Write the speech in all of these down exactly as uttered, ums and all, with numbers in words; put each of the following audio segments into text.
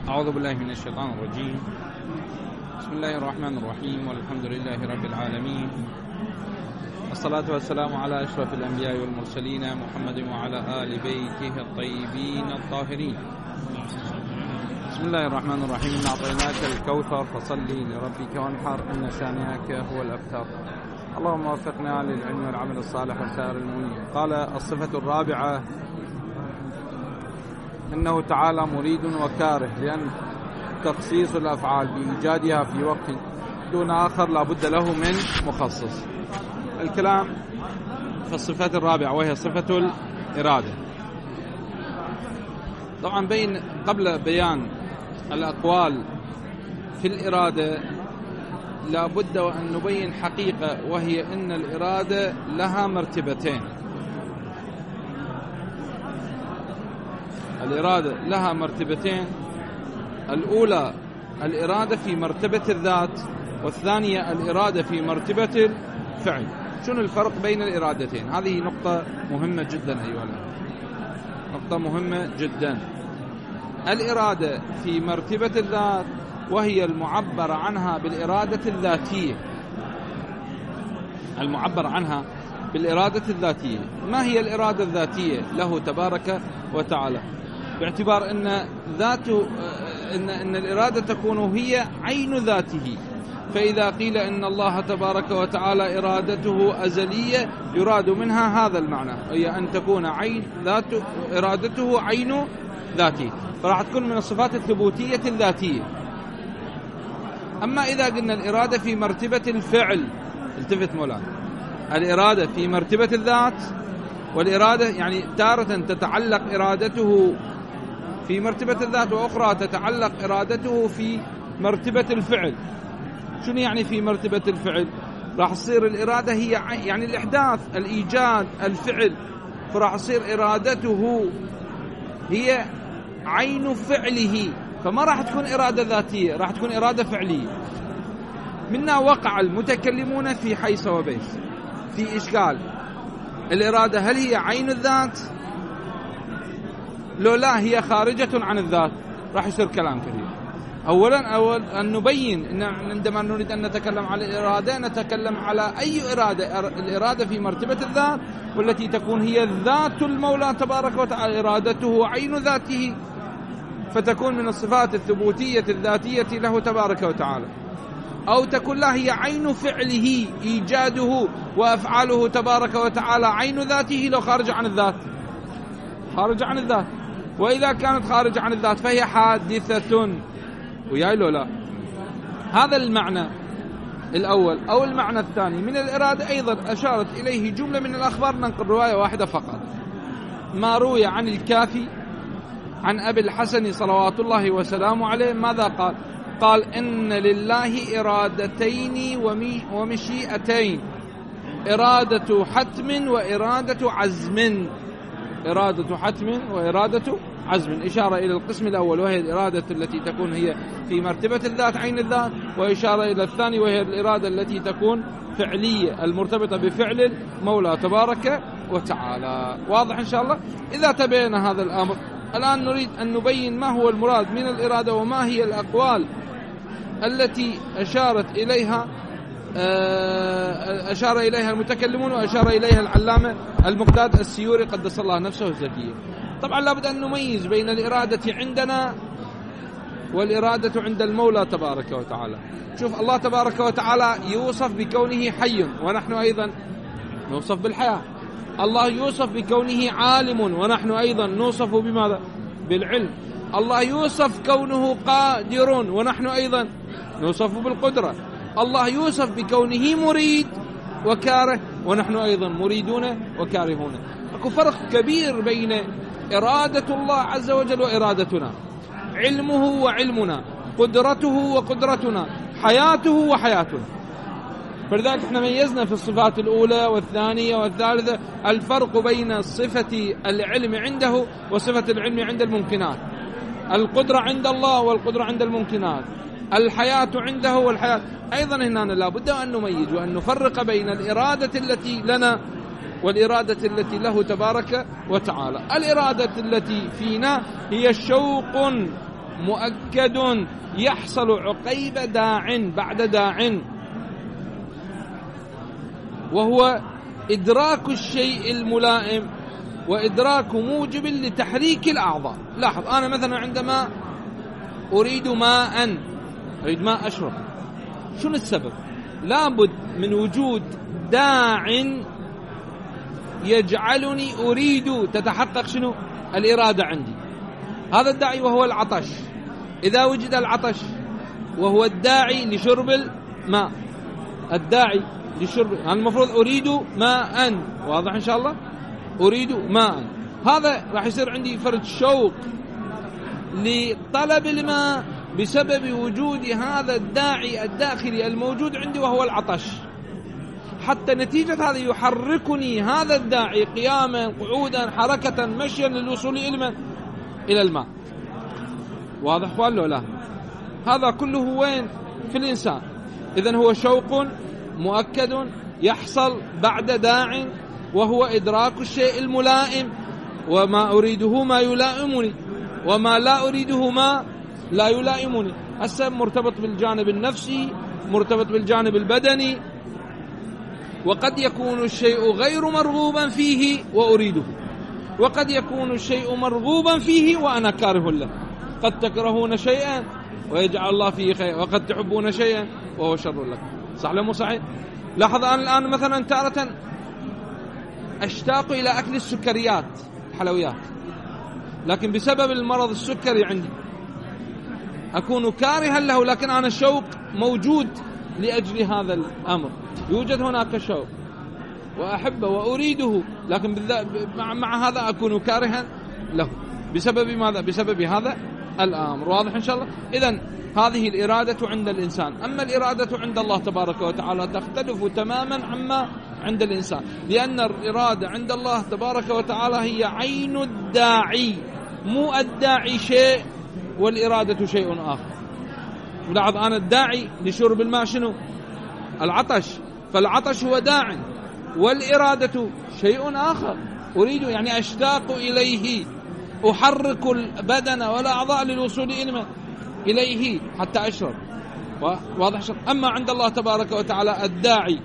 أعوذ بالله من الشيطان الرجيم. بسم الله الرحمن الرحيم، والحمد لله رب العالمين، الصلاة والسلام على أشرف الأنبياء والمرسلين محمد وعلى آل بيته الطيبين الطاهرين. بسم الله الرحمن الرحيم. إن أعطيناك الكوثر فصلي لربك وانحر إن شانئك هو الأبتر. اللهم وفقنا للعلم والعمل الصالح وسائر المؤمنين. قال الصفة الرابعة: إنه تعالى مريد وكاره، لأن تخصيص الأفعال بإيجادها في وقت دون آخر لا بد له من مخصص. الكلام في الصفات الرابعة وهي صفة الإرادة. طبعا بين قبل بيان الأقوال في الإرادة لا بد وأن نبين حقيقة، وهي أن الإرادة لها مرتبتين. الإرادة لها مرتبتين، الأولى الإرادة في مرتبة الذات، والثانية الإرادة في مرتبة الفعل. شنو الفرق بين الإرادتين؟ هذه نقطة مهمة جدا أيها الأخوة، نقطة مهمة جدا. الإرادة في مرتبة الذات وهي المعبر عنها بالإرادة الذاتية، المعبر عنها بالإرادة الذاتية. ما هي الإرادة الذاتية له تبارك وتعالى؟ باعتبار أن ذاته إن, إن الإرادة تكون هي عين ذاته، فإذا قيل إن الله تبارك وتعالى إرادته أزلية يراد منها هذا المعنى، هي أن تكون عين ذاته إرادته عين ذاته، فراح تكون من الصفات الثبوتية الذاتية. أما إذا قلنا الإرادة في مرتبة الفعل، التفت مولانا، الإرادة في مرتبة الذات، والإرادة يعني تارة تتعلق إرادته في مرتبة الذات، وأخرى تتعلق إرادته في مرتبة الفعل. شنو يعني في مرتبة الفعل؟ راح تصير الإرادة هي يعني الإحداث، الإيجاد، الفعل، فراح تصير إرادته هي عين فعله، فما راح تكون إرادة ذاتية، راح تكون إرادة فعلية. منا وقع المتكلمون في حيث وبيس في إشكال: الإرادة هل هي عين الذات؟ لو لا هي خارجة عن الذات، راح يصير كلام كثير. أولا أول أن نبين أن عندما نريد أن نتكلم على الإرادة نتكلم على أي إرادة، الإرادة في مرتبة الذات، والتي تكون هي ذات المولى تبارك وتعالى، إرادته عين ذاته، فتكون من الصفات الثبوتية الذاتية له تبارك وتعالى. أو تكون لا هي عين فعله، إيجاده وأفعاله تبارك وتعالى عين ذاته لو خارج عن الذات، خارج عن الذات. وإذا كانت خارج عن الذات فهي حادثة، وياي لو لا. هذا المعنى الأول. أو المعنى الثاني من الإرادة أيضا أشارت إليه جملة من الأخبار، ننقل رواية واحدة فقط، ما روي عن الكافي عن أبي الحسن صلوات الله وسلامه عليه. ماذا قال؟ قال: إن لله إرادتين ومشيئتين، إرادة حتم وإرادة عزم، إرادة حتم وإرادة عزم، إشارة إلى القسم الأول وهي الإرادة التي تكون هي في مرتبة الذات عين الذات، وإشارة إلى الثاني وهي الإرادة التي تكون فعلية المرتبطة بفعل المولى تبارك وتعالى. واضح إن شاء الله؟ إذا تبين هذا الأمر، الآن نريد أن نبين ما هو المراد من الإرادة، وما هي الأقوال التي أشارت إليها أشار إليها المتكلمون، وأشار إليها العلامة المقداد السيوري قدس الله نفسه الزكية. طبعا لابد أن نميز بين الإرادة عندنا والإرادة عند المولى تبارك وتعالى. شوف، الله تبارك وتعالى يوصف بكونه حي، ونحن أيضا نوصف بالحياة. الله يوصف بكونه عالم، ونحن أيضا نوصف بماذا؟ بالعلم. الله يوصف كونه قادر، ونحن أيضا نوصف بالقدرة. الله يوصف بكونه مريد وكاره، ونحن أيضا مريدون وكارهون. أكو فرق كبير بين إرادة الله عز وجل وإرادتنا، علمه وعلمنا، قدرته وقدرتنا، حياته وحياتنا. فلذلك احنا ميزنا في الصفات الأولى والثانية والثالثة الفرق بين صفة العلم عنده وصفة العلم عند الممكنات، القدرة عند الله والقدرة عند الممكنات، الحياة عنده والحياة أيضا. هنا لابد أن نميز وأن نفرق بين الإرادة التي لنا والإرادة التي له تبارك وتعالى. الإرادة التي فينا هي شوق مؤكد يحصل عقيب داع بعد داع، وهو إدراك الشيء الملائم وإدراك موجب لتحريك الأعضاء. لاحظ، أنا مثلا عندما أريد ماء، أريد ماء أشرب، شنو السبب؟ لابد من وجود داع يجعلني أريد، تتحقق شنو؟ الإرادة عندي. هذا الداعي وهو العطش. إذا وجد العطش وهو الداعي لشرب الماء، الداعي لشرب، أنا المفروض أريد ماء، واضح إن شاء الله؟ أريد ماء، هذا راح يصير عندي فرد شوق لطلب الماء بسبب وجود هذا الداعي الداخلي الموجود عندي وهو العطش. حتى نتيجة هذا يحركني هذا الداعي قياما، قعودا، حركة، مشيا للوصول إلى الماء. واضح ولا لا؟ هذا كله وين؟ في الإنسان. إذن هو شوق مؤكد يحصل بعد داع، وهو إدراك الشيء الملائم، وما أريده ما يلائمني، وما لا أريده ما لا يلائمني. هسه مرتبط بالجانب النفسي، مرتبط بالجانب البدني، وقد يكون الشيء غير مرغوبا فيه وأريده، وقد يكون الشيء مرغوبا فيه وأنا كاره له. قد تكرهون شيئا ويجعل الله فيه خير، وقد تحبون شيئا وهو شر لكم. صح ولا مو صحيح؟ لاحظ، أنا الآن مثلا تارة أشتاق إلى أكل السكريات، حلويات، لكن بسبب المرض السكري عندي أكون كارها له، لكن أنا الشوق موجود لأجل هذا الأمر، يوجد هناك شوق وأحبه وأريده، لكن مع هذا أكون كارها له بسبب ماذا؟ بسبب هذا الأمر. واضح إن شاء الله؟ إذن هذه الإرادة عند الإنسان. أما الإرادة عند الله تبارك وتعالى تختلف تماما عما عند الإنسان، لأن الإرادة عند الله تبارك وتعالى هي عين الداعي، مو الداعي شيء والإرادة شيء آخر. لاحظ، أنا الداعي لشرب الماء شنو؟ العطش، فالعطش هو داع، والإرادة شيء آخر، أريد يعني أشتاق إليه، أحرك البدن والأعضاء للوصول إليه حتى أشرب. واضح شرب. أما عند الله تبارك وتعالى الداعي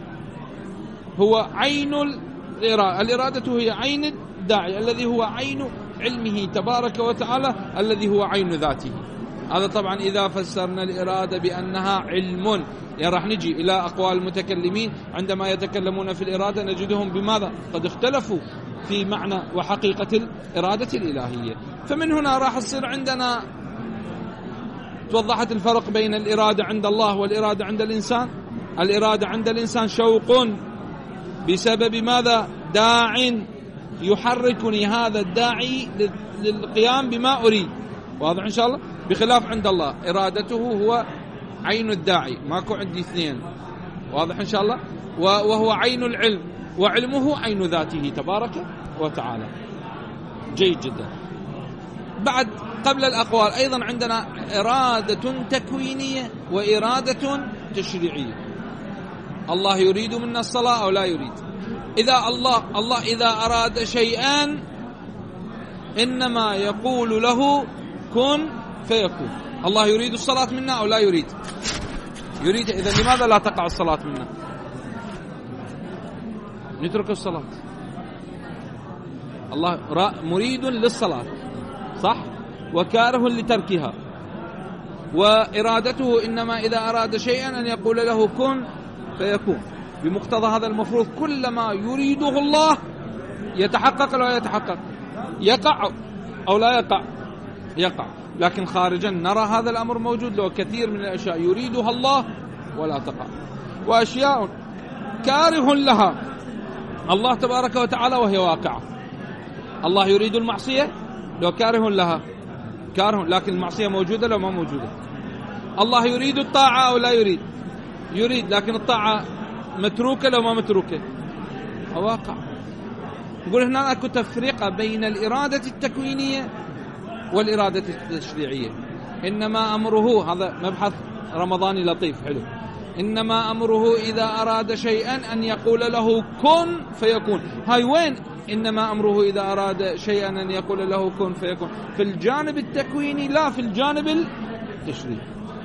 هو عين الإرادة، الإرادة هي عين الداعي الذي هو عين علمه تبارك وتعالى، الذي هو عين ذاته. هذا طبعا إذا فسرنا الإرادة بأنها علم. يعني راح نجي إلى أقوال المتكلمين عندما يتكلمون في الإرادة نجدهم بماذا؟ قد اختلفوا في معنى وحقيقة الإرادة الإلهية. فمن هنا راح يصير عندنا توضحت الفرق بين الإرادة عند الله والإرادة عند الإنسان. الإرادة عند الإنسان شوق بسبب ماذا؟ داع يحركني هذا الداعي للقيام بما أريد. واضح إن شاء الله؟ بخلاف عند الله إرادته هو عين الداعي، ماكو عندي اثنين. واضح إن شاء الله؟ وهو عين العلم، وعلمه عين ذاته تبارك وتعالى. جيد جدا. بعد قبل الأقوال أيضا عندنا إرادة تكوينية وإرادة تشريعية. الله يريد منا الصلاة أو لا يريد. إذا الله الله إذا أراد شيئا إنما يقول له كن فيكون. الله يريد الصلاة منا أو لا يريد؟ يريد. إذا لماذا لا تقع الصلاة منا؟ نترك الصلاة. الله مريد للصلاة صح، وكاره لتركها، وإرادته إنما إذا أراد شيئا أن يقول له كن فيكون. بمقتضى هذا المفروض كل ما يريده الله يتحقق أو لا يتحقق، يقع أو لا يقع، يقع. لكن خارجا نرى هذا الأمر موجود له كثير من الأشياء يريدها الله ولا تقع، وأشياء كاره لها الله تبارك وتعالى وهي واقعة. الله يريد المعصية لو كاره لها، كاره، لكن المعصية موجودة لو ما موجودة. الله يريد الطاعة أو لا يريد؟ يريد، لكن الطاعة متروكة لو ما متروكة، واقع. نقول هنا أكو تفرقة بين الإرادة التكوينية والإرادة التشريعية. إنما أمره، هذا مبحث رمضاني لطيف حلو، إنما أمره إذا أراد شيئا أن يقول له كن فيكون. هاي وين إنما أمره إذا أراد شيئا أن يقول له كن فيكون، في الجانب التكويني لا في الجانب التشريعي.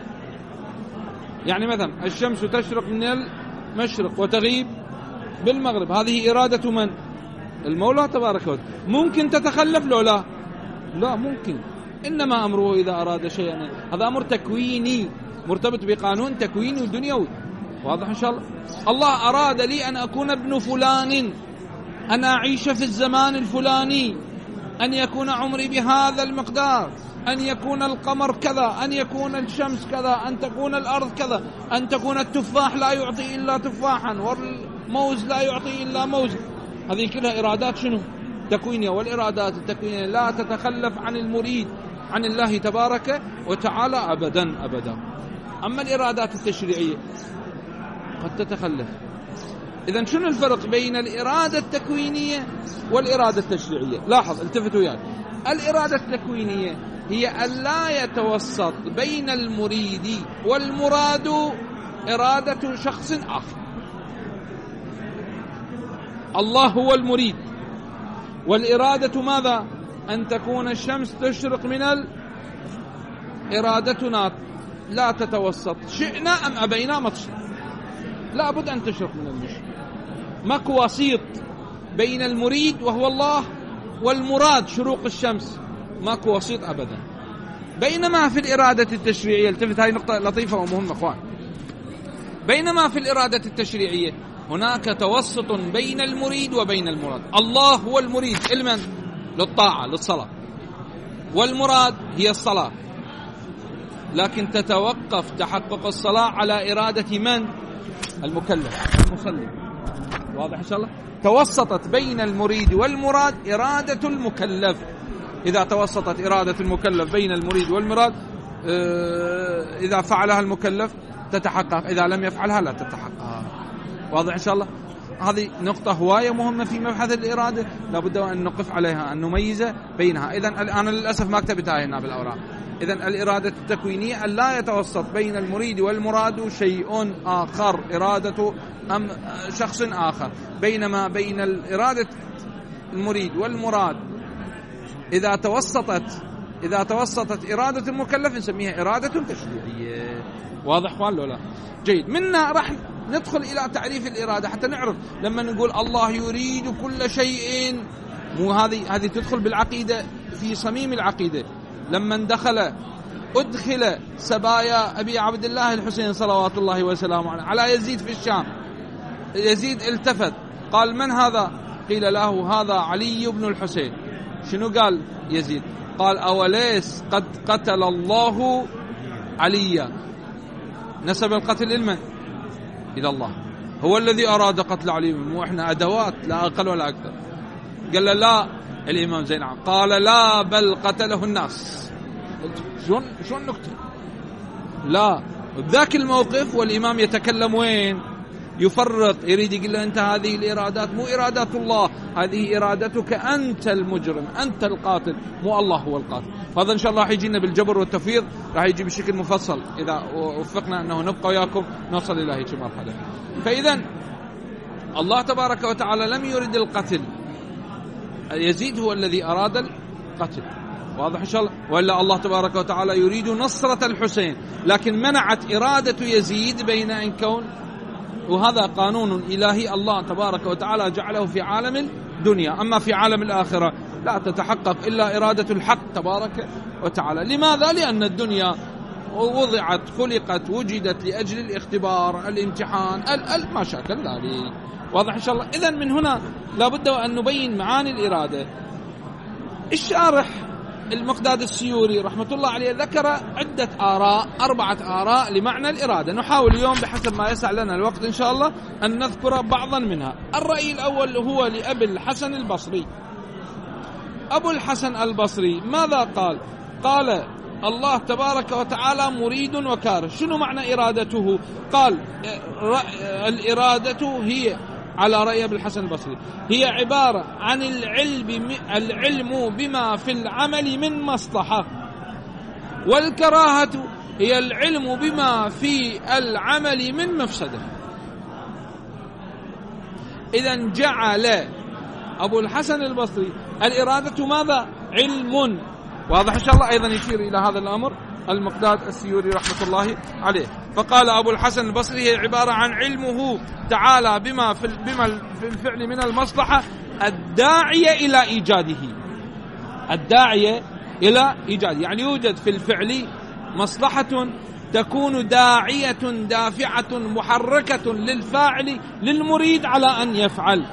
يعني مثلا الشمس تشرق من المشرق وتغيب بالمغرب، هذه إرادة من؟ المولى تبارك وتعالى. ممكن تتخلف لو لا؟ لا ممكن. إنما أمره إذا أراد شيئا، هذا أمر تكويني مرتبط بقانون تكويني ودنيوي. واضح إن شاء الله؟ الله أراد لي أن أكون ابن فلان، أن أعيش في الزمان الفلاني، أن يكون عمري بهذا المقدار، أن يكون القمر كذا، أن يكون الشمس كذا، أن تكون الأرض كذا، أن تكون التفاح لا يعطي إلا تفاحا والموز لا يعطي إلا موز. هذه كلها إرادات شنو؟ تكوينية. والإرادات التكوينية لا تتخلف عن المريد عن الله تبارك وتعالى أبدا أبدا. أما الإرادات التشريعية قد تتخلف. إذن شنو الفرق بين الإرادة التكوينية والإرادة التشريعية؟ لاحظ، التفتوا يعني. الإرادة التكوينية هي أن لا يتوسط بين المريد والمراد إرادة شخص آخر. الله هو المريد، والإرادة ماذا؟ أن تكون الشمس تشرق من إرادتنا لا تتوسط، شئنا أم أبينا ما تشرق، لا بد أن تشرق من المشرق. ماكو وسيط بين المريد وهو الله والمراد شروق الشمس، ماكو وسيط أبدا. بينما في الإرادة التشريعية، التفت هاي نقطة لطيفة ومهمة أخوان، بينما في الإرادة التشريعية هناك توسط بين المريد وبين المراد. الله هو المريد علما للطاعة للصلاة، والمراد هي الصلاة، لكن تتوقف تحقق الصلاة على إرادة من؟ المكلف المصلي. واضح إن شاء الله؟ توسطت بين المريد والمراد إرادة المكلف. إذا توسطت إرادة المكلف بين المريد والمراد، إذا فعلها المكلف تتحقق، إذا لم يفعلها لا تتحقق. واضح إن شاء الله؟ هذه نقطة هواية مهمة في مبحث الإرادة، لابد أن نقف عليها، أن نميز بينها. إذن أنا للأسف ما كتبتها هنا بالأوراق. إذن الإرادة التكوينية أن لا يتوسط بين المريد والمراد شيء آخر، إرادة أم شخص آخر. بينما بين الإرادة المريد والمراد إذا توسطت إذا توسطت إرادة المكلف نسميها إرادة تشريعية. واضح قال له لا؟ جيد. منا راح ندخل إلى تعريف الإرادة حتى نعرف لما نقول الله يريد كل شيء، مو هذه هذه تدخل بالعقيدة في صميم العقيدة. لما دخل أدخل سبايا أبي عبد الله الحسين صلوات الله وسلامه عليه على يزيد في الشام، يزيد التفت قال من هذا؟ قيل له هذا علي بن الحسين. شنو قال يزيد؟ قال أوليس قد قتل الله عليا؟ نسب القتل لمن؟ إلى الله. هو الذي أراد قتل علي، مو إحنا أدوات لا أقل ولا أكثر. قال له لا الإمام زين قال لا بل قتله الناس. شون شون نكتة؟ لا بذاك الموقف والإمام يتكلم وين؟ يفرق، يريد يقول له أنت هذه الإرادات مو إرادات الله، هذه إرادتك أنت المجرم، أنت القاتل، مو الله هو القاتل. هذا إن شاء الله راح يجينا بالجبر والتفويض، راح يجي بشكل مفصل إذا وفقنا أنه نبقى وياكم نوصل إلى هيك مرحلة. فإذا الله تبارك وتعالى لم يرد القتل، يزيد هو الذي أراد القتل. واضح إن شاء الله؟ وإلا الله تبارك وتعالى يريد نصرة الحسين، لكن منعت إرادة يزيد بين أن كون، وهذا قانون إلهي الله تبارك وتعالى جعله في عالم الدنيا. أما في عالم الآخرة لا تتحقق إلا إرادة الحق تبارك وتعالى. لماذا؟ لأن الدنيا وضعت خلقت وجدت لأجل الاختبار، الامتحان، ال ما شاكل ذلك. واضح إن شاء الله؟ إذن من هنا لابد أن نبين معاني الإرادة. الشارح المقداد السيوري رحمة الله عليه ذكر عدة آراء، أربعة آراء لمعنى الإرادة. نحاول اليوم بحسب ما يسع لنا الوقت إن شاء الله أن نذكر بعضا منها. الرأي الأول هو لأبي الحسن البصري. أبو الحسن البصري ماذا قال؟ قال الله تبارك وتعالى مريد وكاره. شنو معنى إرادته؟ قال الإرادة هي على رأي أبي الحسن البصري هي عبارة عن العلم العلم بما في العمل من مصلحة، والكراهة هي العلم بما في العمل من مفسدة. إذن جعل أبو الحسن البصري الإرادة ماذا؟ علم. واضح إن شاء الله. أيضا يشير إلى هذا الأمر المقداد السيوري رحمة الله عليه. فقال أبو الحسن البصري هي عبارة عن علمه تعالى بما في بما في الفعل من المصلحة الداعية إلى إيجاده، الداعية إلى إيجاده، يعني يوجد في الفعل مصلحة تكون داعية دافعة محركة للفاعل للمريد على أن يفعل.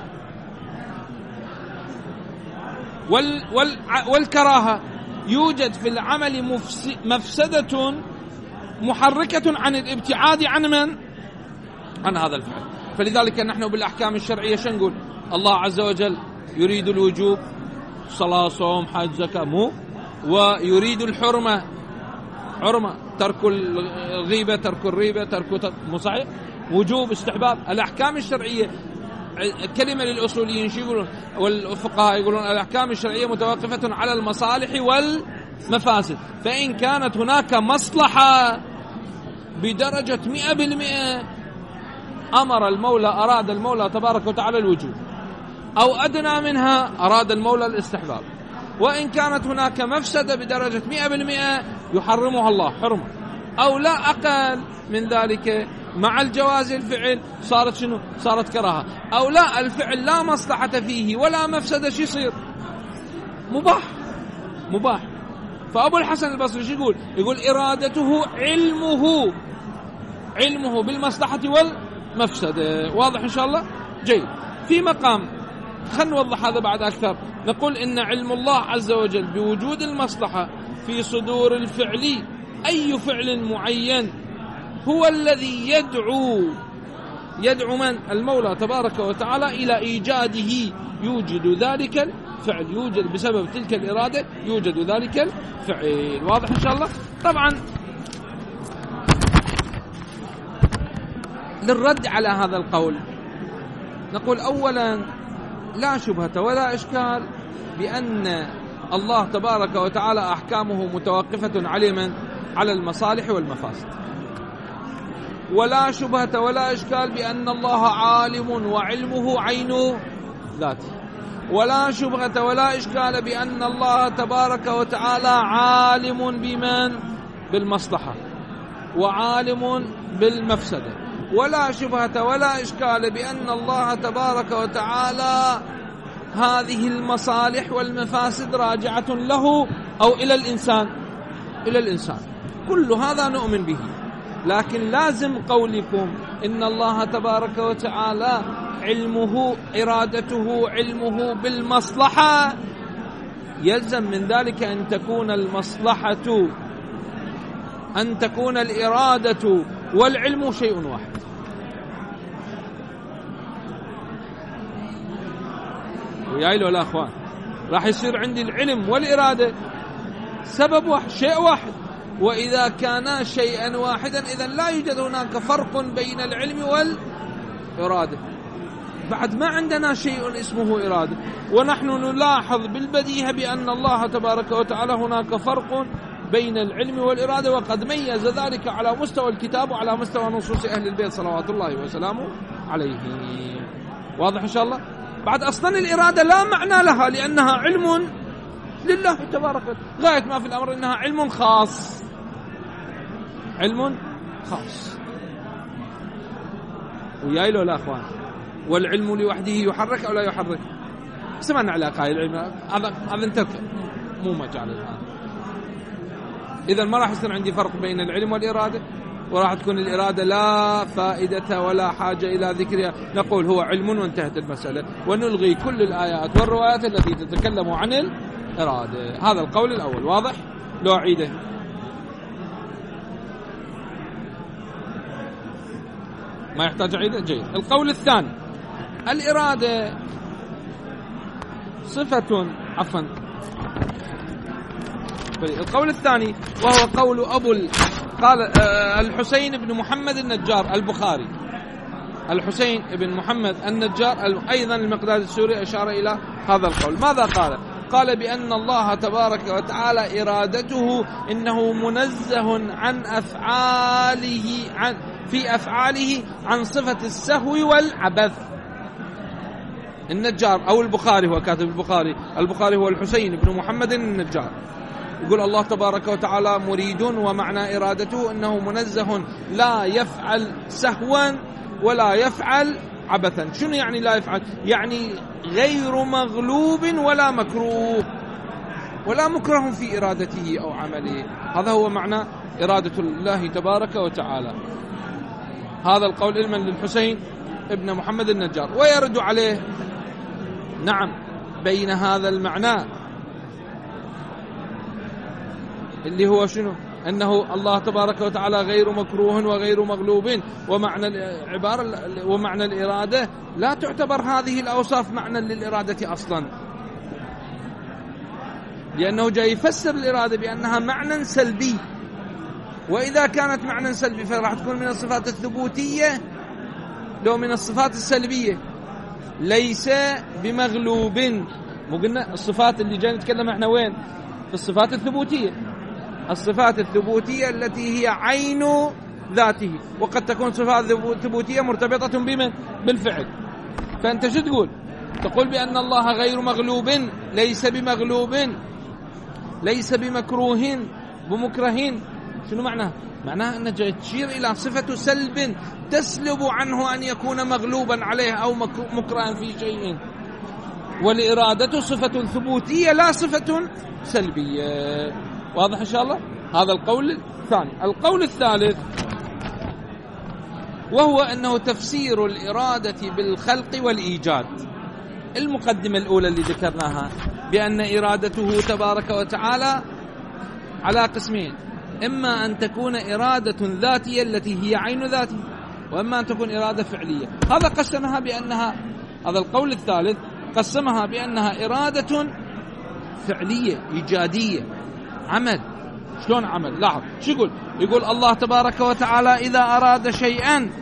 وال وال والكراهة يوجد في العمل مفسدة محركة عن الابتعاد عن من؟ عن هذا الفعل. فلذلك نحن بالأحكام الشرعية شنقول؟ الله عز وجل يريد الوجوب، صلاة صوم حج زكاة، مو ويريد الحرمة، حرمة ترك الغيبة ترك الريبة ترك مو صحيح، وجوب استحباب. الأحكام الشرعية كلمة للأصوليين شو يقولون والفقهاء يقولون الأحكام الشرعية متوقفة على المصالح والمفاسد. فإن كانت هناك مصلحة بدرجة مئة بالمئة أمر المولى أراد المولى تبارك وتعالى الوجوب، أو أدنى منها أراد المولى الاستحباب. وإن كانت هناك مفسدة بدرجة مئة بالمئة يحرمها الله حرمة، أو لا أقل من ذلك مع الجواز الفعل صارت شنو؟ صارت كراهة. أو لا الفعل لا مصلحة فيه ولا مفسدة، شو يصير؟ مباح مباح. فأبو الحسن البصري شو يقول؟ يقول إرادته علمه، علمه بالمصلحة والمفسدة. واضح إن شاء الله؟ جيد. في مقام خلنا نوضح هذا بعد أكثر. نقول إن علم الله عز وجل بوجود المصلحة في صدور الفعل، أي فعل معين هو الذي يدعو يدعو من؟ المولى تبارك وتعالى إلى إيجاده. يوجد ذلك الفعل، يوجد بسبب تلك الإرادة يوجد ذلك الفعل. واضح إن شاء الله؟ طبعا للرد على هذا القول نقول أولا لا شبهة ولا إشكال بأن الله تبارك وتعالى أحكامه متوقفة على من؟ على المصالح والمفاسد. ولا شبهة ولا إشكال بأن الله عالم وعلمه عين ذاته. ولا شبهة ولا إشكال بأن الله تبارك وتعالى عالم بمن؟ بالمصلحة، وعالم بالمفسدة. ولا شبهة ولا إشكال بأن الله تبارك وتعالى هذه المصالح والمفاسد راجعة له أو إلى الإنسان، إلى الإنسان. كل هذا نؤمن به، لكن لازم قولكم إن الله تبارك وتعالى علمه إرادته علمه بالمصلحة، يلزم من ذلك أن تكون المصلحة أن تكون الإرادة والعلم شيء واحد. وياي له لا أخوان، راح يصير عندي العلم والإرادة سبب واحد، شيء واحد. وإذا كانا شيئا واحدا إذن لا يوجد هناك فرق بين العلم والإرادة. بعد ما عندنا شيء اسمه إرادة، ونحن نلاحظ بالبديهة بأن الله تبارك وتعالى هناك فرق بين العلم والإرادة، وقد ميز ذلك على مستوى الكتاب وعلى مستوى نصوص أهل البيت صلوات الله وسلامه عليهم. واضح إن شاء الله؟ بعد أصلا الإرادة لا معنى لها لأنها علم لله تبارك وتعالى، غاية ما في الأمر إنها علم خاص، علم خاص. وياي له لا أخوان، والعلم لوحده يحرك أو لا يحرك؟ سمعنا على قائل العلم هذا هذا انترك مو مجال الآن. إذا ما راح يصير عندي فرق بين العلم والإرادة، وراح تكون الإرادة لا فائدة ولا حاجة إلى ذكرها. نقول هو علم وانتهت المسألة، ونلغي كل الآيات والروايات التي تتكلم عن الإرادة. هذا القول الأول. واضح؟ لو أعيده. ما يحتاج أعيده؟ جيد. القول الثاني، الإرادة صفة عفوا القول الثاني وهو قول أبو قال الحسين بن محمد النجار البخاري، الحسين بن محمد النجار أيضا المقداد السوري أشار إلى هذا القول. ماذا قال؟ قال بأن الله تبارك وتعالى إرادته إنه منزه عن أفعاله عن في أفعاله عن صفة السهو والعبث. النجار أو البخاري، هو كاتب البخاري، البخاري هو الحسين بن محمد النجار، يقول الله تبارك وتعالى مريد، ومعنى إرادته أنه منزه لا يفعل سهوا ولا يفعل عبثا. شنو يعني لا يفعل؟ يعني غير مغلوب ولا مكروه ولا مكره في إرادته أو عمله. هذا هو معنى إرادة الله تبارك وتعالى. هذا القول علما للحسين ابن محمد النجار. ويرد عليه نعم بين هذا المعنى اللي هو شنو؟ أنه الله تبارك وتعالى غير مكروه وغير مغلوب، ومعنى العبارة ومعنى الإرادة لا تعتبر هذه الأوصاف معنى للإرادة أصلا، لأنه جاي يفسر الإرادة بأنها معنى سلبي، وإذا كانت معنى سلبي فراح تكون من الصفات الثبوتية لو من الصفات السلبية، ليس بمغلوب. مو قلنا الصفات اللي جاي نتكلم احنا وين؟ في الصفات الثبوتية، الصفات الثبوتية التي هي عين ذاته، وقد تكون صفات ثبوتية مرتبطة بمن؟ بالفعل. فأنت شو تقول؟ تقول بأن الله غير مغلوب، ليس بمغلوب، ليس بمكروه بمكره. شنو معناه؟ معناه أنك تشير إلى صفة سلب تسلب عنه أن يكون مغلوبا عليه أو مكرها في شيء. والإرادة صفة ثبوتية لا صفة سلبية. واضح إن شاء الله؟ هذا القول الثاني. القول الثالث وهو أنه تفسير الإرادة بالخلق والإيجاد. المقدمة الأولى اللي ذكرناها بأن إرادته تبارك وتعالى على قسمين، إما أن تكون إرادة ذاتية التي هي عين ذاته، وإما أن تكون إرادة فعلية. هذا قسمها بأنها، هذا القول الثالث قسمها بأنها إرادة فعلية إيجادية، عمل. شلون عمل؟ لاحظ شو يقول؟ يقول الله تبارك وتعالى إذا أراد شيئا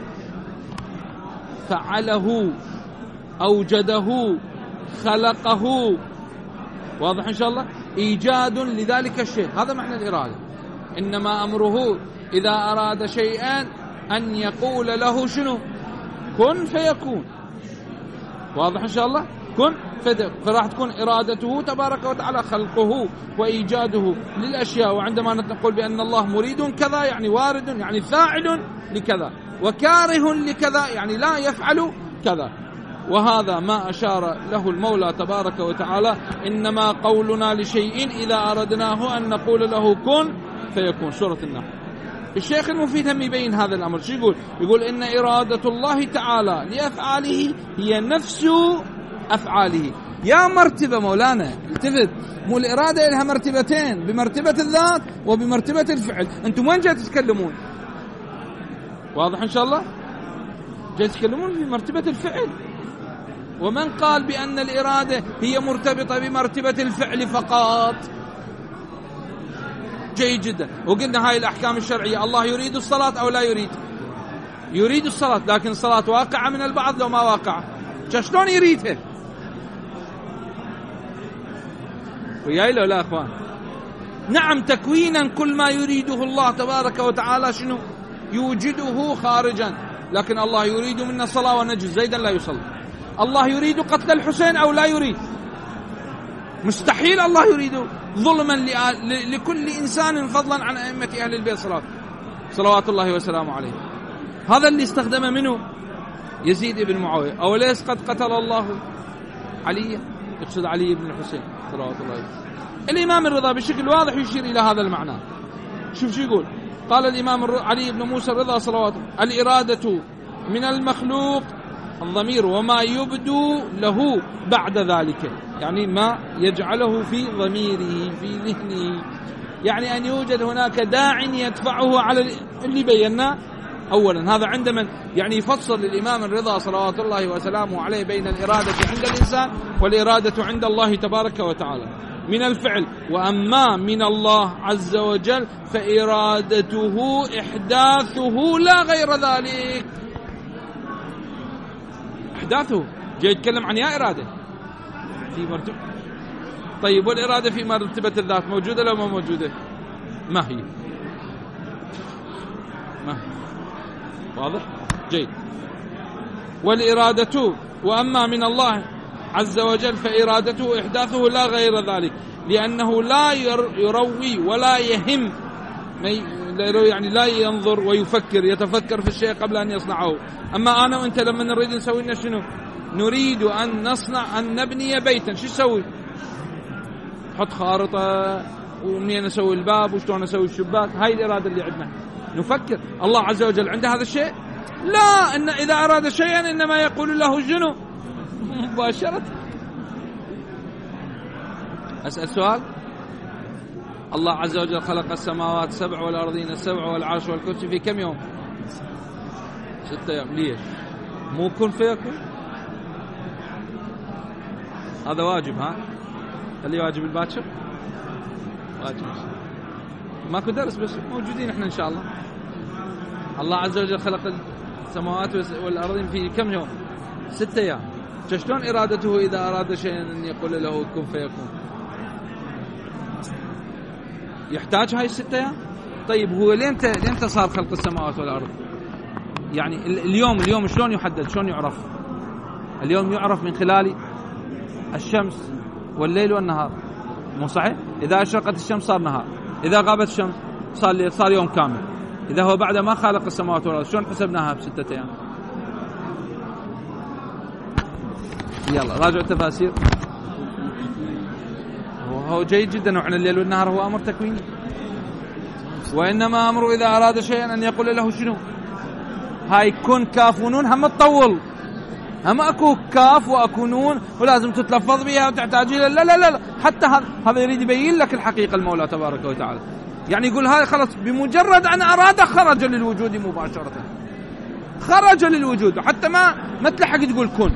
فعله، أوجده، خلقه. واضح إن شاء الله؟ إيجاد لذلك الشيء، هذا معنى الإرادة. إنما أمره إذا أراد شيئا أن يقول له شنو؟ كن فيكون. واضح إن شاء الله؟ كن فيكون. فراح تكون إرادته تبارك وتعالى خلقه وإيجاده للأشياء. وعندما نقول بأن الله مريد كذا يعني وارد، يعني فاعل لكذا، وكاره لكذا يعني لا يفعل كذا. وهذا ما أشار له المولى تبارك وتعالى، إنما قولنا لشيء إذا أردناه أن نقول له كن فيكون. سورة النحل. الشيخ المفيد هم يبين هذا الأمر. شو يقول؟ يقول إن إرادة الله تعالى لأفعاله هي نفس أفعاله. يا مرتبة مولانا، التفت، مو الإرادة لها مرتبتين، بمرتبة الذات وبمرتبة الفعل. أنتم وين جاي تتكلمون؟ واضح إن شاء الله؟ جاي تتكلمون في مرتبة الفعل. ومن قال بأن الإرادة هي مرتبطة بمرتبة الفعل فقط؟ جيد جدا. وقلنا هاي الأحكام الشرعية، الله يريد الصلاة أو لا يريد؟ يريد الصلاة، لكن الصلاة واقعة من البعض لو ما واقعة. شلون يريدها؟ وياي لو لا أخوان؟ نعم تكوينا كل ما يريده الله تبارك وتعالى شنو؟ يوجده خارجا. لكن الله يريد منا الصلاة ونجز زيدا لا يصلي. الله يريد قتل الحسين أو لا يريد؟ مستحيل الله يريد ظلما لكل إنسان فضلا عن أئمة أهل البيت صلاة صلوات الله وسلامه عليه. هذا اللي استخدم منه يزيد بن معاوية. أوليس قد قتل الله علي؟ يقصد علي بن الحسين صلوات الله عليه. الإمام الرضا بشكل واضح يشير إلى هذا المعنى. شوف شو يقول؟ قال الإمام علي بن موسى الرضا صلوات الإرادة من المخلوق الضمير وما يبدو له بعد ذلك، يعني ما يجعله في ضميره في ذهنه، يعني أن يوجد هناك داع يدفعه على اللي بينا أولا. هذا عندما يعني يفصل الإمام الرضا صلوات الله وسلامه عليه بين الإرادة عند الإنسان والإرادة عند الله تبارك وتعالى من الفعل. وأما من الله عز وجل فإرادته إحداثه لا غير ذلك. إحداثه جاي يتكلم عن يا إرادة في مرتبة. طيب والإرادة في مرتبة الذات موجودة لو ما موجودة؟ ما هي ما هي واضح؟ جيد. والإرادة وأما من الله عز وجل فإرادته إحداثه لا غير ذلك، لأنه لا يروي ولا يهم، يعني لا ينظر ويفكر يتفكر في الشيء قبل أن يصنعه. أما أنا وأنت لما نريد نسوي لنا شنو؟ نريد أن نصنع أن نبني بيتا، شو نسوي؟ نحط خارطة ومنين نسوي الباب وشلون نسوي الشباك، هاي الإرادة اللي عندنا. نفكر. الله عز وجل عنده هذا الشيء؟ لا، إن إذا أراد شيئا إنما يقول له شنو؟ مباشرة. أسأل سؤال. الله عز وجل خلق السماوات السبع والأرضين السبع والعرش والكرسي في كم يوم؟ ستة أيام. ليش؟ مو كن فيكون؟ هذا واجب. ها خليه واجب الباكر. واجب ماكو درس بس موجودين احنا ان شاء الله. الله عز وجل خلق السماوات والأرضين في كم يوم؟ ستة أيام. شلون إرادته إذا أراد شيئا أن يقول له كن فيكون؟ يحتاج هاي الستة أيام؟ طيب هو لين لين صار خلق السماوات والأرض؟ يعني اليوم اليوم شلون يحدد؟ شلون يعرف؟ اليوم يعرف من خلال الشمس والليل والنهار، مو صحيح؟ إذا أشرقت الشمس صار نهار، إذا غابت الشمس صار صار يوم كامل. إذا هو بعد ما خلق السماوات والأرض شلون حسبناها بستة أيام؟ يلا راجعوا التفاسير. هو جيد جدا، وعن الليل والنهار هو أمر تكويني، وإنما أمره إذا أراد شيئا أن يقول له شنو؟ هاي كن كاف ونون هم تطول، هم أكو كاف وأكو نون ولازم تتلفظ بها وتحتاج إلى لا لا لا. حتى هذا يريد يبين لك الحقيقة المولى تبارك وتعالى. يعني يقول هاي خلص بمجرد أن أراد خرج للوجود مباشرة، خرج للوجود، حتى ما ما تلحق تقول كن.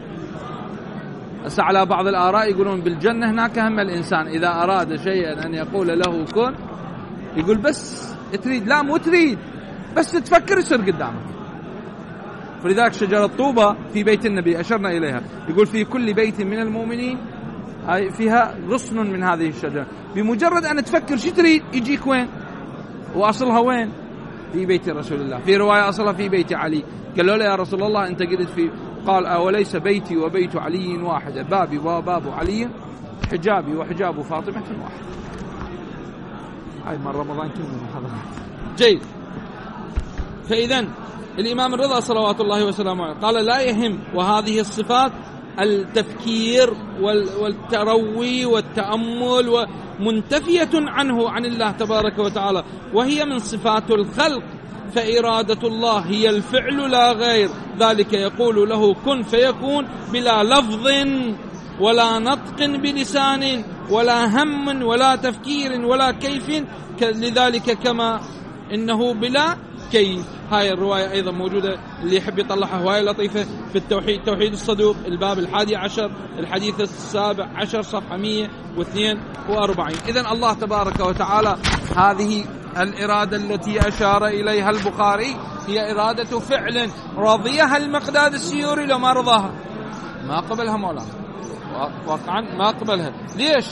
هسه على بعض الآراء يقولون بالجنة هناك هم الإنسان إذا أراد شيئا أن يقول له كن يقول بس تريد، لا مو تريد، بس تفكر يصير قدامك. فلذلك شجرة طوبة في بيت النبي أشرنا إليها، يقول في كل بيت من المؤمنين فيها غصن من هذه الشجرة، بمجرد أن تفكر شو تريد يجيك وين، وأصلها وين؟ في بيت رسول الله. في رواية أصلها في بيت علي. قالوا له يا رسول الله أنت قلت في، قال أوليس بيتي وبيت علي واحد، بابي وباب علي حجابي وحجاب فاطمة واحد. هاي من رمضان كل من حضرات. جيد. فإذن الإمام الرضا صلوات الله وسلامه عليه قال لا يهم، وهذه الصفات التفكير والتروي والتأمل ومنتفية عنه عن الله تبارك وتعالى، وهي من صفات الخلق. فإرادة الله هي الفعل لا غير، ذلك يقول له كن فيكون بلا لفظ ولا نطق بلسان ولا هم ولا تفكير ولا كيف، لذلك كما إنه بلا كيف. هاي الرواية أيضا موجودة، اللي يحب يطلعها هواية لطيفة في التوحيد، توحيد الصدوق الباب الحادي عشر الحديث السابع عشر صفحة مئة واثنين وأربعين. إذن الله تبارك وتعالى هذه الإرادة التي أشار إليها البخاري هي إرادة فعل رضيها المقداد السيوري لو ما رضاها ما قبلها مولانا، واقعا ما قبلها. ليش؟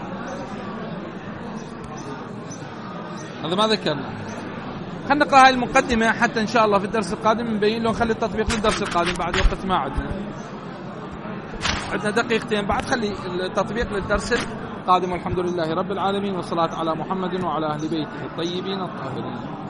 هذا ما ذكرنا. خلينا نقرأ هاي المقدمة حتى إن شاء الله في الدرس القادم نبين له، نخلي التطبيق للدرس القادم بعد وقت ما عندنا عندنا دقيقتين بعد، خلي التطبيق للدرس القادم. والحمد لله رب العالمين، والصلاة على محمد وعلى أهل بيته الطيبين الطاهرين.